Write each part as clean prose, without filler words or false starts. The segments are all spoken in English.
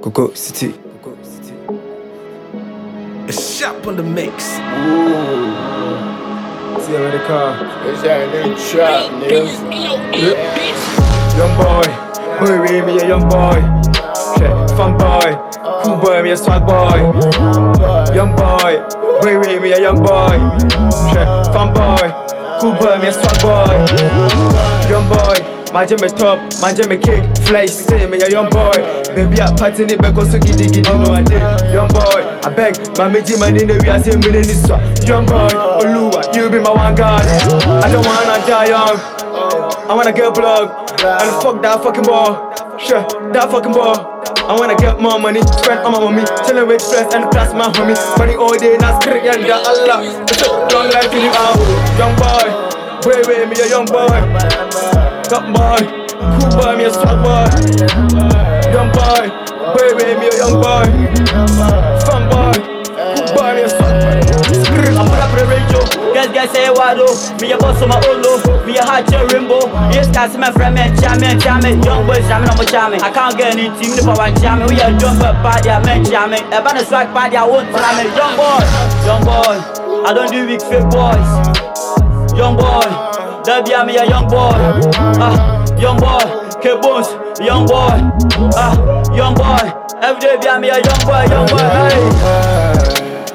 Coco City. A shop on the mix. See how the car. It's that new trap, nigga. Young boy, boy, me a young boy. Fun boy, cool boy, me a swag boy. Young boy, boy, me a young boy. Fun boy, cool boy, me a swag boy. Young boy, my jam is top, my jam is kick, fly, say me a young boy. Baby, I party in it because so giddy, no I did. Young boy, I beg, my meji man in the way, I say me in this one. Young boy, Oluwa, you be my one god. I don't wanna die young, I wanna get plug. And fuck that fucking ball, sure, that fucking ball. I wanna get more money, spend on my mommy, chillin' with friends and plus my homie. Money all day, now scream and that Allah. Long life in you out, young boy, boy, me a young boy. Top boy, cool boy, me a swag boy. Young boy, baby, me a young boy. Fun boy, cool boy, me a swag boy. I'm put up the radio, guys say wado. Me a boss on my own low, me a hot chair rainbow. Yes, guys, my friend, man, jamming. Young boys, jamming on my jamming. I can't get any team if I want jamming. We are doing for party, I meant jamming. A band of swag party, I won't tell me. Young boy, I don't do weak fake boys. Young boy, that be me a young boy. Young boy, K-Bones, young boy. Young boy, every day be me a young boy, hey.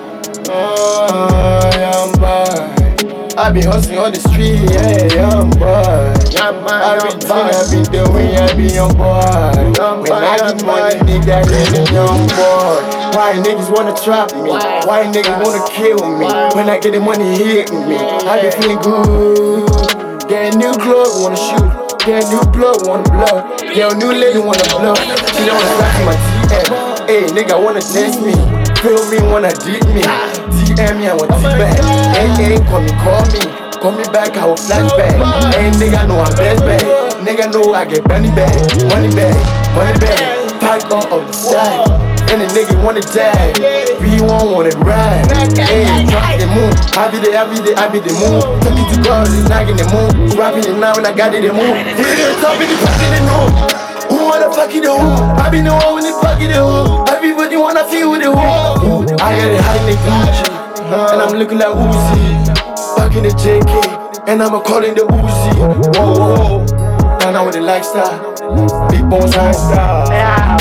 Young boy. I be hustling on the street, yeah, young boy. Everything I be doing, I be young boy. When I get money, nigga, I get a young boy. Why niggas wanna trap me? Why niggas wanna kill me? When I get the money, hit me. I be feeling good. Get a new clothes, wanna shoot. Get a new plug, wanna blow. Get a new lady, wanna blow. She don't wanna slap my TM. Hey, nigga, wanna test me. Feel me, wanna deep me. DM me, I want T-back. Hey, call me back, I will flashback. Hey, nigga, know I'm best back. Nigga, know I get money back. Money back. Pack on the side. And the nigga wanna die. V1 wanna ride. Hey, drop the moon. I be the moon. Took it to God, it's not in the moon. Rapping it now and I got it in the moon. Hit it top in the fucking moon. Who wanna fuck it the who? I be the one when they fuck it the who. Everybody wanna feel with the who. I got it high in the Gucci. And I'm looking like Uzi. Fucking the JK. And I'm calling the Uzi. Whoa. And now with the lifestyle. Big bones high style. Yeah.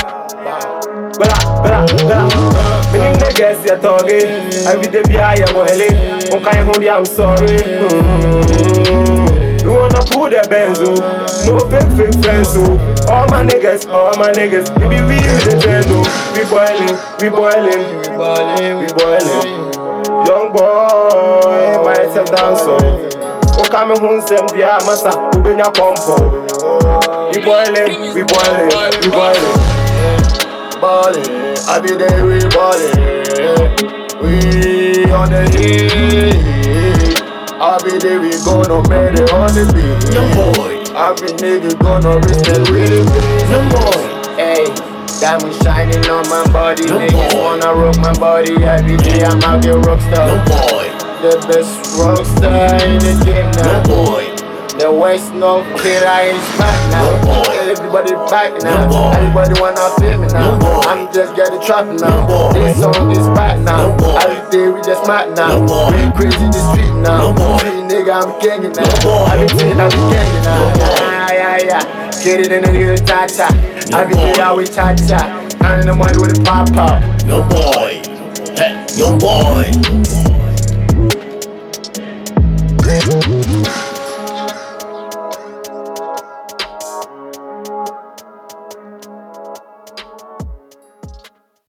Meaning the guess you're talking. Every day be I am well. Okay, I'm sorry. You wanna pull that benzo? No fake friends, so all my niggas, it be real the trend, we boiling. Young boy, myself down so. O come home, send the massa, who bring your compo. We boiling. Ballin', I be there, we ballin'. We on the heat. I be there, we gonna make it on the beat. Young boy, I be nigga gonna risk it really big. young boy, Hey, diamond shining on my body. Young Niggas boy. wanna rock my body. Every day I'm out there rockstar. young boy, The best rockstar in the game young now. boy, The West North kid, I ain't back now. Young boy. Everybody back now. Young boy. Everybody wanna feel me now. Young boy. I'm just getting trapped now. Young boy. This song is back now. Young boy. Every day we just mad now. Young boy. We crazy in the street now. Young boy. Street nigga, I'm gangin' now. Young boy. I be saying I be gangin' now. Young boy. Yeah. Get it in the little cha-cha. I be boy. there how we cha-cha. Counting the money with the pop-pop. young boy, hey, young boy.